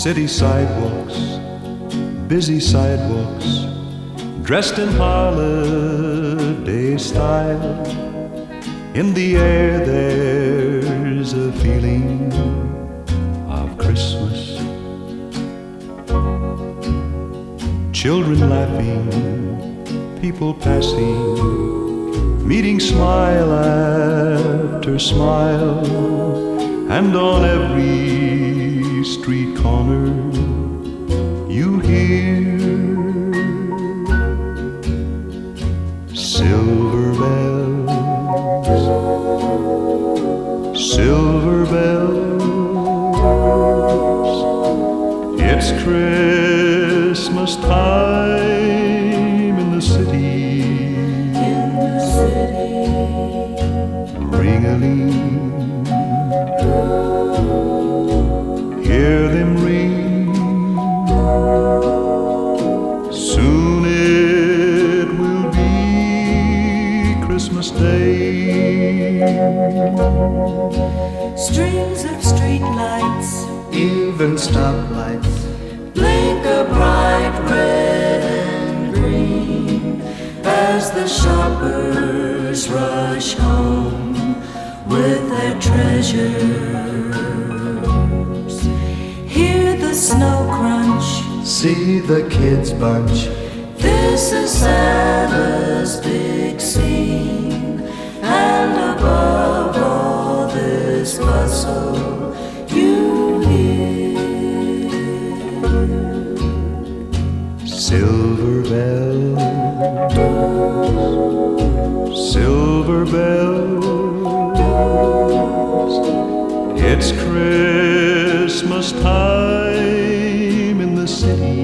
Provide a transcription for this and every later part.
City sidewalks, busy sidewalks, dressed in holiday style. In the air there's a feeling of Christmas. Children laughing, people passing, meeting smile after smile. And on every street corner you hear silver bells, silver bells. It's Christmas time in the city, ring-a-ling. Hear them ring. Soon it will be Christmas Day. Strings of street lights, even stoplights, blink a bright red and green as the shoppers rush home with their treasures. Hear the snow crunch, see the kids bunch. This is Santa's big scene, and above all this bustle you hear Silver bells, silver bells. It's Christmas time in the city,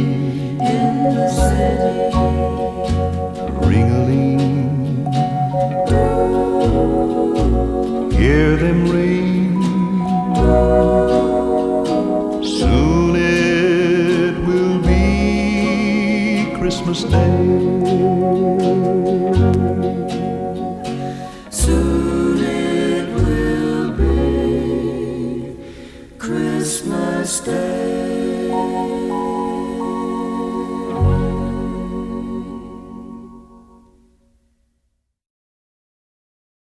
ring-a-ling. Hear them ring. Soon it will be Christmas Day. Soon it will be Christmas Day.